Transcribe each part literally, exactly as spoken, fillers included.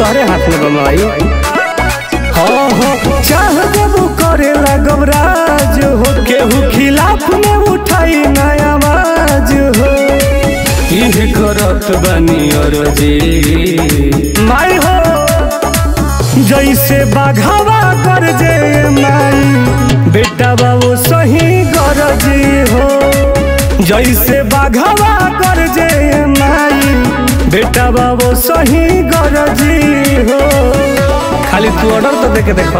तोहरे हाथ में बमाई। हाँ हाँ चाह देबू करे लगब राज हो, केहू खिलाफ में उठाई नया आवाज हो। इह करत बनी और जी माई हो, जैसे बाघावा कर जे माई बेटा बाबू सही गरजी हो। जैसे बाघावा कर जे माई बेटा बाबू सही गरजी हो। खाली तू ऑर्डर तो देके देखो।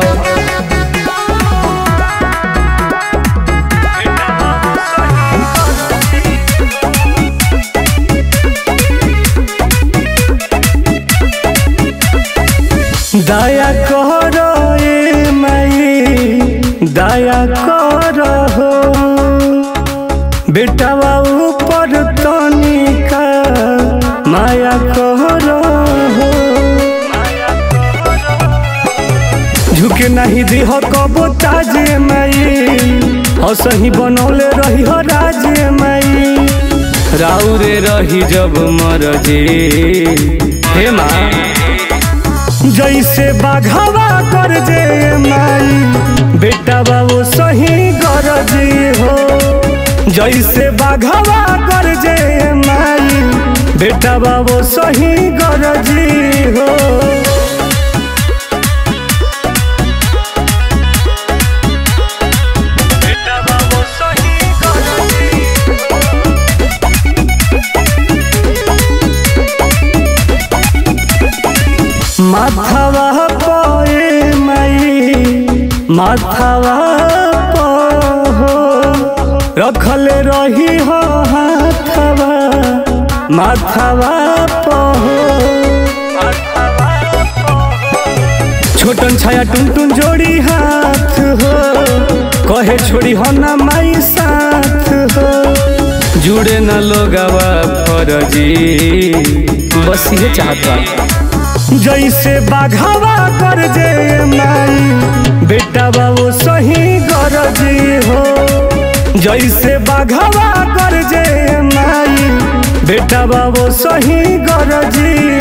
दया करो ए माई दया करो बेटा बाबू पर तनिका माया करो। झुके नहीं दिह कबो ताजे माई, हसही बनौले रही हो राजे माई। राउरे रही जब मरजी हे माँ, जैसे बाघावा कर जे माई बेटा बाबू सही गरजी हो। जैसे बाघावा कर जे माई बेटा बाबू सही गरजी हो। बेटा बाबू सही गरजी माथावा पे माई माथावा हो रखल रही हो हाथवा माथावा हो। छोटन छाया टुन टुन जोड़ी हाथ हो, कहे छोड़ी हो ना माई साथ हो। जुड़े न लोगवा फरजी बस ये चाहता। जैसे बाघावा कर जे माई बेटा बाबू सही गरजी हो। जैसे बाघावा कर जे माई बेटा बाबू सही गरजी